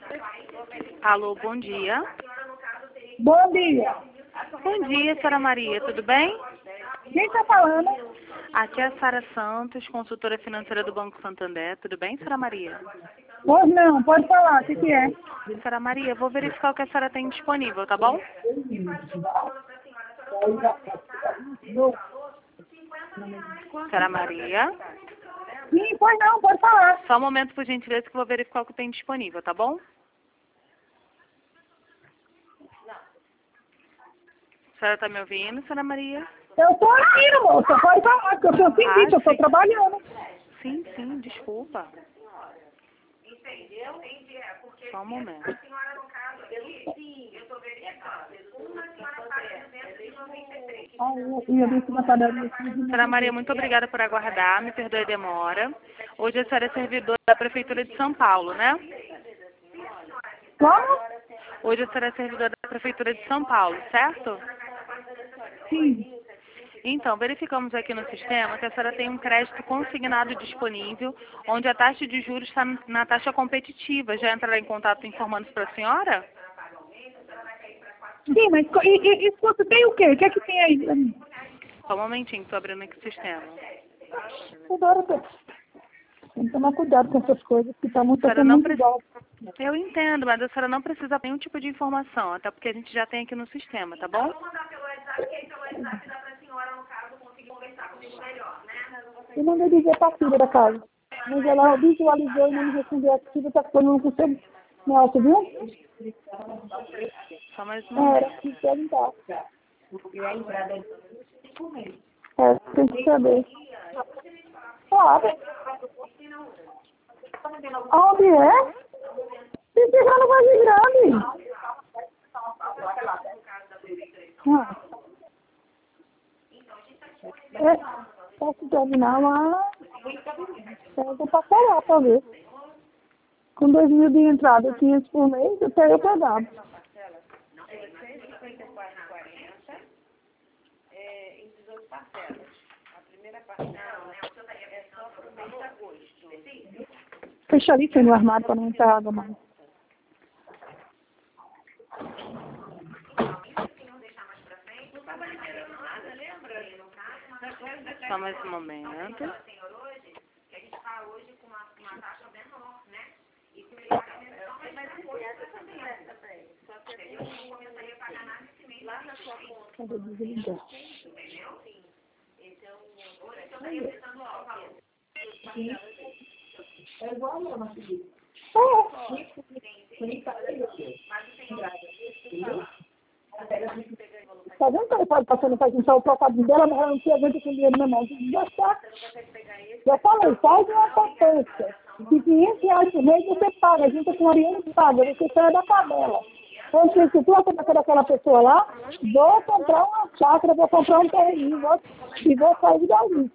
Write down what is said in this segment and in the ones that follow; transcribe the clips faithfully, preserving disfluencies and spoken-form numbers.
Alô, bom dia. Bom dia. Bom dia, Sra. Maria, tudo bem? Quem está falando? Aqui é a Sara Santos, consultora financeira do Banco Santander. Tudo bem, Sra. Maria? Pois não, pode falar, o que, que é? Sra. Maria, eu vou verificar o que a senhora tem disponível, tá bom? Sra. Maria, Sim, pois não, pode falar. só um momento, por gentileza, que eu vou verificar o que tem disponível, tá bom? A senhora está me ouvindo, Sra. Maria? Eu estou ouvindo, moça, pode falar, porque eu sou seguinte, Ah, eu estou sim. trabalhando. Sim, sim, desculpa. Só um momento. Ah, eu ia ver se na padaria. Sra. Maria, muito obrigada por aguardar, me perdoe a demora. Hoje a senhora é servidora da Prefeitura de São Paulo, né? Como? Hoje a senhora é servidora da Prefeitura de São Paulo, certo? Sim. Então, verificamos aqui no sistema que a senhora tem um crédito consignado disponível, onde a taxa de juros está na taxa competitiva. Já entrará em contato informando para a senhora? Sim, mas co- e, e, escuta, tem o quê? O que é que tem aí? pra mim? Só um momentinho, estou abrindo aqui o sistema. Toda hora tem tem que tomar cuidado com essas coisas, que está muito, A senhora tá não muito precisa... igual. Eu entendo, mas a senhora não precisa ter nenhum tipo de informação, até porque a gente já tem aqui no sistema, tá bom? Eu mandei dizer para a filha da casa. Mas ela visualizou e não me respondeu a filha, tá ficando não consegue. Nossa, viu? Só mais um É, momento. tem que perguntar. É, tem que saber. Claro. Onde é? Tem que chegar no Vargem Grande. Ah. É, posso terminar lá. Eu vou passar lá pra ver. Com dois mil de entrada, quinhentos por mês, até eu pegava. Fecha ali, tem no armário para não entrar água mais. Só mais um momento. Cadê desligar? É igual a minha, tá vendo que ele pode passar no faz só o trocadinho dela, mas ela não tinha aguenta com dinheiro na mão. Já está. Já falei, faz uma potência. De quinhentos reais por mês você paga, a gente com oriente paga, você sai da tabela. Quando você se troca daquela pessoa lá, vou comprar uma chácara, vou comprar um terreno vou, e vou sair dali.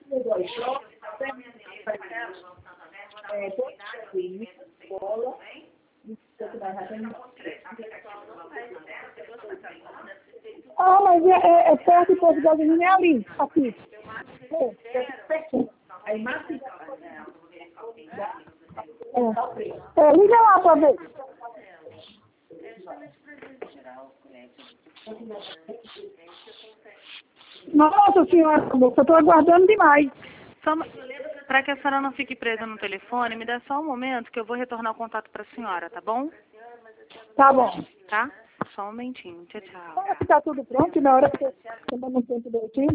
Ah, mas é, é, é perto de Porto de Gasolina, é ali, aqui. É, é, é, liga lá pra ver. Nossa senhora, moça, eu tô aguardando demais. Para que a senhora não fique presa no telefone, me dá só um momento que eu vou retornar o contato para a senhora, tá bom? Tá bom. Tá? Só um momentinho. Tchau, tchau. Para ficar tudo pronto, na hora que você não tem tudo direitinho.